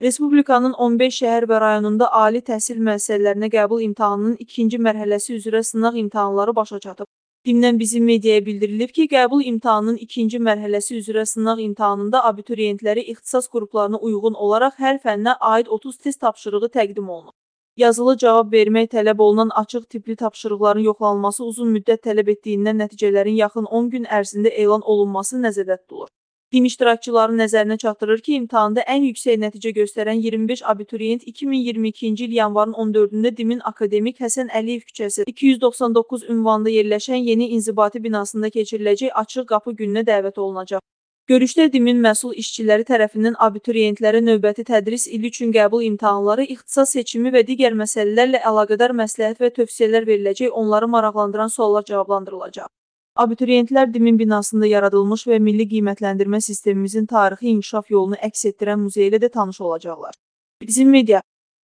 Respublikanın 15 şəhər və rayonunda ali təhsil müəssisələrinə qəbul imtahanının ikinci mərhələsi üzrə sınaq imtahanları başa çatıb. Dimdən bizim mediaya bildirilib ki, qəbul imtahanının ikinci mərhələsi üzrə sınaq imtahanında abituriyentləri ixtisas qruplarına uyğun olaraq hər fənnə aid 30 test tapşırığı təqdim olunub. Yazılı cavab vermək tələb olunan açıq tipli tapşırıqların yoxlanılması uzun müddət tələb etdiyindən nəticələrin yaxın 10 gün ərzində elan olunması nəzərdə tutulur. Din iştirakçıların nəzərinə çatdırır ki, imtahanda ən yüksək nəticə göstərən 25 abituriyent 2022-ci il yanvarın 14-də Dimin Akademik Həsən Əliyev küçəsi 299 ünvanında yerləşən yeni inzibati binasında keçiriləcək açıq qapı gününə dəvət olunacaq. Görüşdə Dimin məsul işçiləri tərəfindən abituriyentlərə növbəti tədris ili üçün qəbul imtahanları, ixtisas seçimi və digər məsələlərlə əlaqədar məsləhət və tövsiyələr veriləcək, onları maraqlandıran suallar cavablandırılacaq. Abituriyentlər Dimin binasında yaradılmış və milli qiymətləndirmə sistemimizin tarixi inkişaf yolunu əks etdirən muzey ilə də tanış olacaqlar. Bizim media